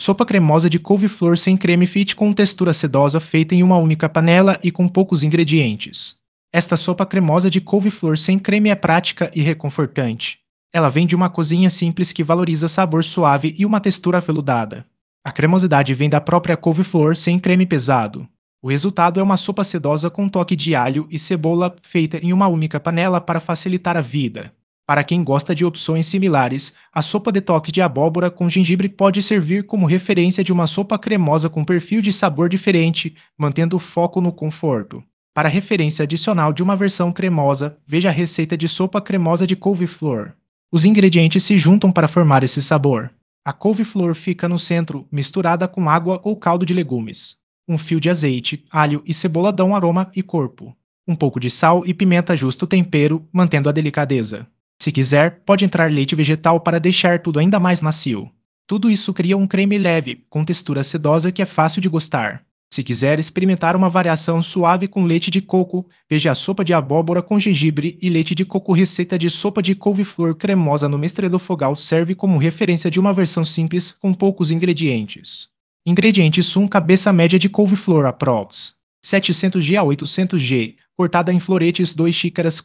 Sopa cremosa de couve-flor sem creme fit com textura sedosa feita em uma única panela e com poucos ingredientes. Esta sopa cremosa de couve-flor sem creme é prática e reconfortante. Ela vem de uma cozinha simples que valoriza sabor suave e uma textura aveludada. A cremosidade vem da própria couve-flor sem creme pesado. O resultado é uma sopa sedosa com toque de alho e cebola feita em uma única panela para facilitar a vida. Para quem gosta de opções similares, a sopa de toque de abóbora com gengibre pode servir como referência de uma sopa cremosa com perfil de sabor diferente, mantendo o foco no conforto. Para referência adicional de uma versão cremosa, veja a receita de sopa cremosa de couve-flor. Os ingredientes se juntam para formar esse sabor. A couve-flor fica no centro, misturada com água ou caldo de legumes. Um fio de azeite, alho e cebola dão aroma e corpo. Um pouco de sal e pimenta ajusta o tempero, mantendo a delicadeza. Se quiser, pode entrar leite vegetal para deixar tudo ainda mais macio. Tudo isso cria um creme leve, com textura sedosa que é fácil de gostar. Se quiser experimentar uma variação suave com leite de coco, veja a sopa de abóbora com gengibre e leite de coco. Receita de sopa de couve-flor cremosa no Mestredo Fogal serve como referência de uma versão simples com poucos ingredientes. Ingredientes: 1 cabeça média de couve-flor aprox. 700 g a 800 g, cortada em floretes. 2 xícaras.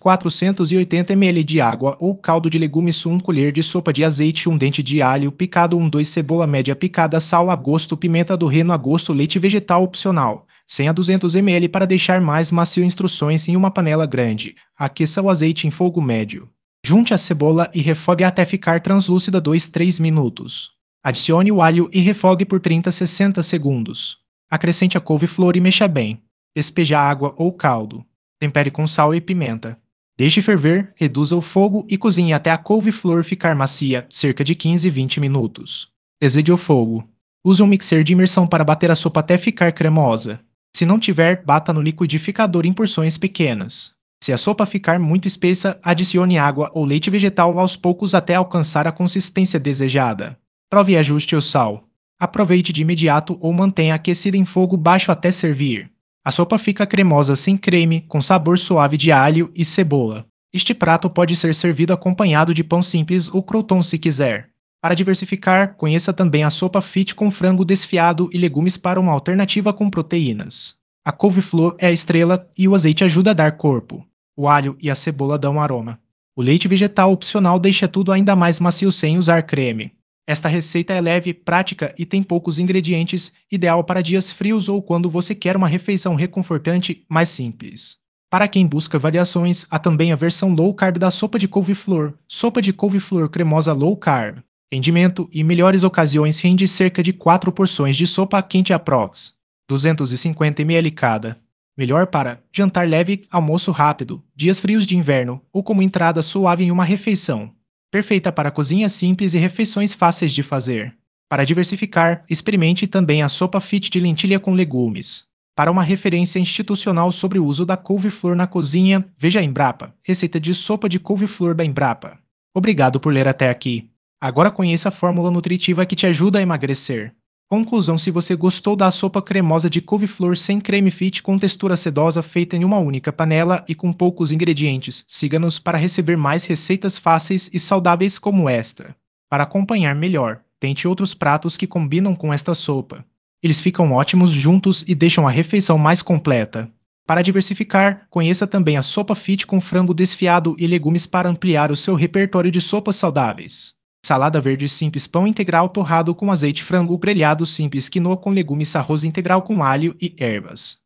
480 ml de água ou caldo de legumes. 1 colher de sopa de azeite. 1 dente de alho picado. 2 cebola média picada. Sal a gosto. Pimenta do reino a gosto. Leite vegetal opcional. 100 a 200 ml para deixar mais macio. Instruções: em uma panela grande, aqueça o azeite em fogo médio. Junte a cebola e refogue até ficar translúcida 2-3 minutos. Adicione o alho e refogue por 30 a 60 segundos. Acrescente a couve-flor e mexa bem. Despeje a água ou caldo. Tempere com sal e pimenta. Deixe ferver, reduza o fogo e cozinhe até a couve-flor ficar macia, cerca de 15 a 20 minutos. Desligue o fogo. Use um mixer de imersão para bater a sopa até ficar cremosa. Se não tiver, bata no liquidificador em porções pequenas. Se a sopa ficar muito espessa, adicione água ou leite vegetal aos poucos até alcançar a consistência desejada. Prove e ajuste o sal. Aproveite de imediato ou mantenha aquecida em fogo baixo até servir. A sopa fica cremosa sem creme, com sabor suave de alho e cebola. Este prato pode ser servido acompanhado de pão simples ou croûton se quiser. Para diversificar, conheça também a sopa fit com frango desfiado e legumes para uma alternativa com proteínas. A couve-flor é a estrela e o azeite ajuda a dar corpo. O alho e a cebola dão aroma. O leite vegetal opcional deixa tudo ainda mais macio sem usar creme. Esta receita é leve, prática e tem poucos ingredientes, ideal para dias frios ou quando você quer uma refeição reconfortante, mais simples. Para quem busca variações, há também a versão low carb da sopa de couve-flor cremosa low carb. Rendimento e melhores ocasiões rende cerca de 4 porções de sopa quente aprox. 250 ml cada. Melhor para jantar leve, almoço rápido, dias frios de inverno ou como entrada suave em uma refeição. Perfeita para cozinha simples e refeições fáceis de fazer. Para diversificar, experimente também a sopa fit de lentilha com legumes. Para uma referência institucional sobre o uso da couve-flor na cozinha, veja a Embrapa, receita de sopa de couve-flor da Embrapa. Obrigado por ler até aqui. Agora conheça a fórmula nutritiva que te ajuda a emagrecer. Conclusão: se você gostou da sopa cremosa de couve-flor sem creme fit com textura sedosa feita em uma única panela e com poucos ingredientes, siga-nos para receber mais receitas fáceis e saudáveis como esta. Para acompanhar melhor, tente outros pratos que combinam com esta sopa. Eles ficam ótimos juntos e deixam a refeição mais completa. Para diversificar, conheça também a sopa fit com frango desfiado e legumes para ampliar o seu repertório de sopas saudáveis. Salada verde simples, pão integral torrado com azeite, frango grelhado simples, quinoa com legumes, arroz integral com alho e ervas.